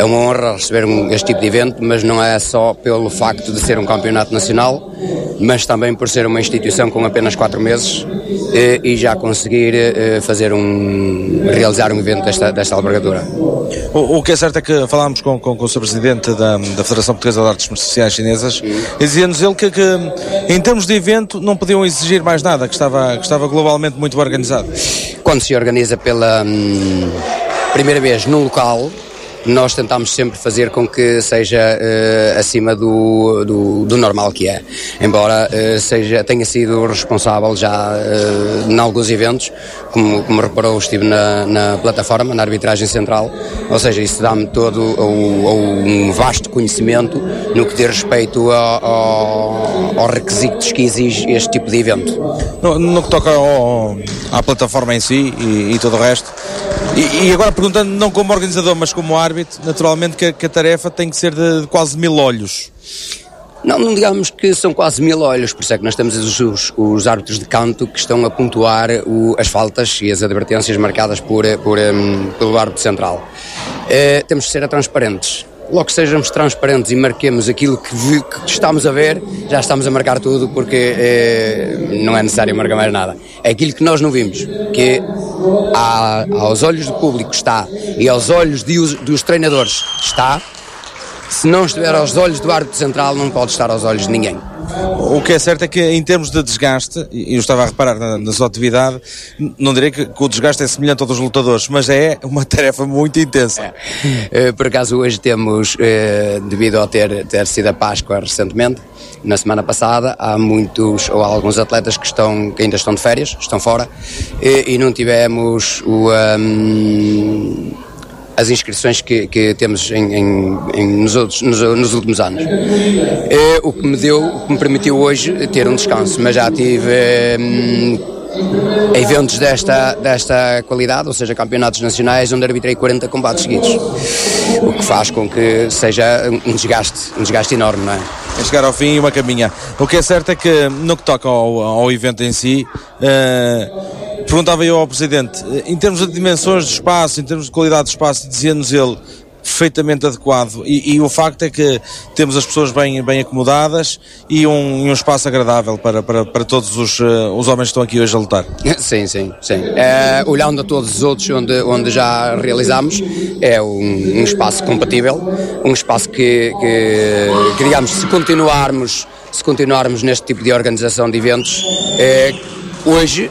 É uma honra receber este tipo de evento, mas não é só pelo facto de ser um campeonato nacional, mas também por ser uma instituição com apenas 4 meses e já conseguir realizar um evento desta envergadura. O que é certo é que falámos com o Sr. Presidente da Federação Portuguesa de Artes Marciais Chinesas e dizia-nos ele que em termos de evento não podiam exigir mais nada, que estava globalmente muito bem organizado. Quando se organiza pela primeira vez num local, nós tentamos sempre fazer com que seja acima do normal que é. Embora tenha sido responsável já em alguns eventos, como reparou, estive na plataforma, na arbitragem central, ou seja, isso dá-me todo um vasto conhecimento no que diz respeito aos requisitos que exige este tipo de evento. No que toca à plataforma em si e todo o resto, e agora perguntando não como organizador, mas como árbitro, naturalmente que a tarefa tem que ser de quase 1000 olhos. Não digamos que são quase 1000 olhos, por isso é que nós temos os árbitros de canto que estão a pontuar as faltas e as advertências marcadas pelo árbitro central. Temos que ser transparentes. Logo que sejamos transparentes e marquemos aquilo que estamos a ver, já estamos a marcar tudo, porque não é necessário marcar mais nada. É aquilo que nós não vimos, que aos olhos do público está e aos olhos dos treinadores está. Se não estiver aos olhos do árbitro central, não pode estar aos olhos de ninguém. O que é certo é que em termos de desgaste, e eu estava a reparar na sua atividade, não direi que o desgaste é semelhante ao dos lutadores, mas é uma tarefa muito intensa. Por acaso hoje temos, devido a ter sido a Páscoa recentemente, na semana passada, há alguns atletas que ainda estão de férias, estão fora, e não tivemos as inscrições que temos nos últimos anos. O que me permitiu hoje ter um descanso, mas já tive eventos desta qualidade, ou seja, campeonatos nacionais onde arbitrei 40 combates seguidos, o que faz com que seja um desgaste enorme, não é? É chegar ao fim e uma caminha. O que é certo é que no que toca ao evento em si, perguntava eu ao Presidente, em termos de dimensões de espaço, em termos de qualidade de espaço, dizia-nos ele, perfeitamente adequado, e o facto é que temos as pessoas bem acomodadas e um espaço agradável para todos os homens que estão aqui hoje a lutar. Sim. Olhando a todos os outros onde já realizámos, é um espaço compatível, um espaço que digamos, se continuarmos neste tipo de organização de eventos, hoje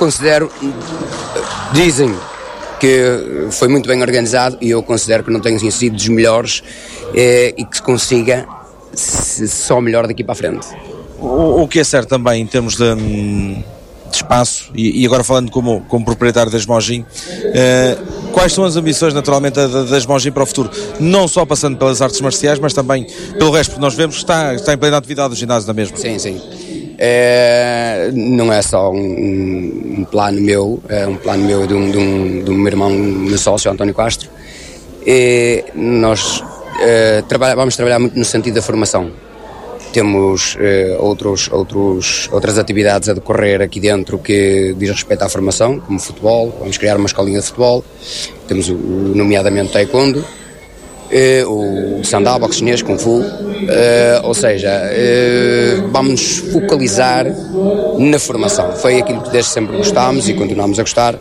dizem que foi muito bem organizado e eu considero que não tenha sido dos melhores e que se consiga só melhor daqui para a frente. O que é certo também em termos de espaço, e agora falando como proprietário da Esmojim, quais são as ambições naturalmente da Esmojim para o futuro? Não só passando pelas artes marciais, mas também pelo resto, porque nós vemos que está em plena atividade do ginásio da mesma. Sim. Não é só um plano meu, é um plano meu do meu irmão, meu sócio, António Castro. Nós vamos trabalhar muito no sentido da formação. Temos outras atividades a decorrer aqui dentro que diz respeito à formação, como futebol. Vamos criar uma escolinha de futebol. Temos nomeadamente taekwondo, o sandá, boxe chinês, kung fu, ou seja, vamos nos focalizar na formação. Foi aquilo que desde sempre gostámos e continuamos a gostar,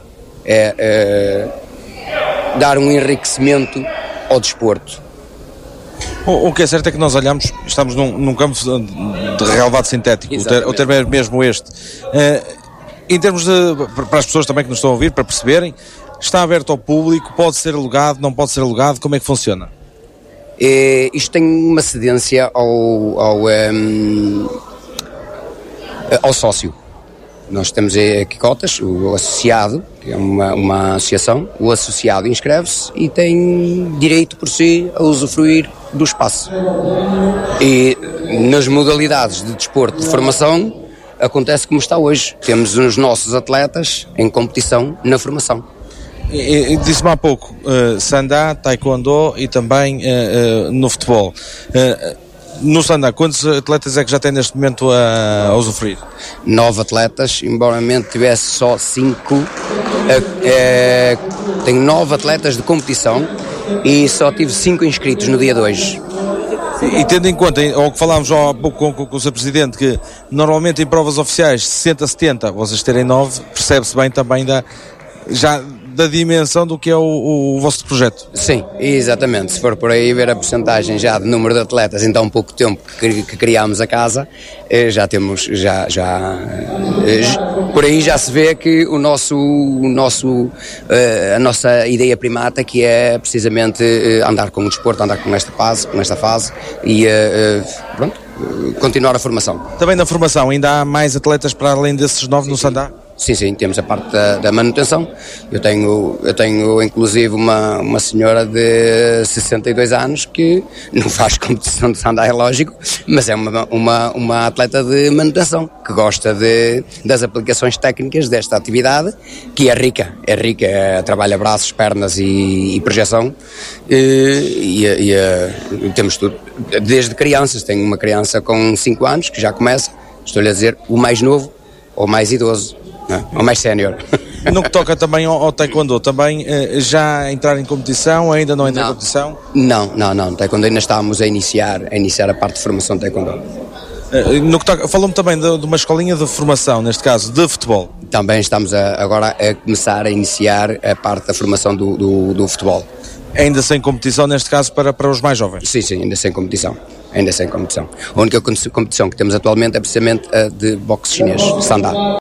dar um enriquecimento ao desporto. O que é certo é que nós olhamos, estamos num campo de relevado sintético, o termo é mesmo este. Em termos para as pessoas também que nos estão a ouvir, para perceberem, está aberto ao público, pode ser alugado, não pode ser alugado, como é que funciona? Isto tem uma cedência ao sócio. Nós temos aqui cotas, o associado, que é uma associação, o associado inscreve-se e tem direito por si a usufruir do espaço. E nas modalidades de desporto de formação acontece como está hoje. Temos os nossos atletas em competição na formação. Disse-me há pouco, sandá, taekwondo e também no futebol. No sandá, quantos atletas é que já tem neste momento a usufruir? 9 atletas, embora tivesse só 5. Tenho 9 atletas de competição e só tive 5 inscritos no dia 2. E tendo em conta, ao que falámos há pouco com o Sr. Presidente, que normalmente em provas oficiais 60-70, vocês terem 9, percebe-se bem também da dimensão do que é o vosso projeto. Sim, exatamente. Se for por aí ver a porcentagem já de número de atletas em tão pouco tempo que criámos a casa, já temos, por aí já se vê que a nossa ideia primata, que é precisamente andar com o desporto, andar com esta fase e pronto, continuar a formação. Também na formação, ainda há mais atletas para além desses 9 no Sandá? Sim, temos a parte da manutenção. Eu tenho inclusive uma senhora de 62 anos que não faz competição de sandá, é lógico, mas é uma atleta de manutenção, que gosta das aplicações técnicas desta atividade, que é rica, trabalha braços, pernas e projeção, e temos tudo, desde crianças. Tenho uma criança com 5 anos que já começa, estou-lhe a dizer, o mais novo ou mais idoso. Ou mais sénior. No que toca também ao taekwondo, também já entrar em competição, ainda não entra em competição? Não, taekwondo ainda estamos a iniciar a parte de formação de taekwondo. Falou-me também de uma escolinha de formação, neste caso, de futebol. Também estamos agora a começar a iniciar a parte da formação do futebol. Ainda sem competição, neste caso, para os mais jovens? Sim, ainda sem competição. A única competição que temos atualmente é precisamente a de boxe chinês, Sandá.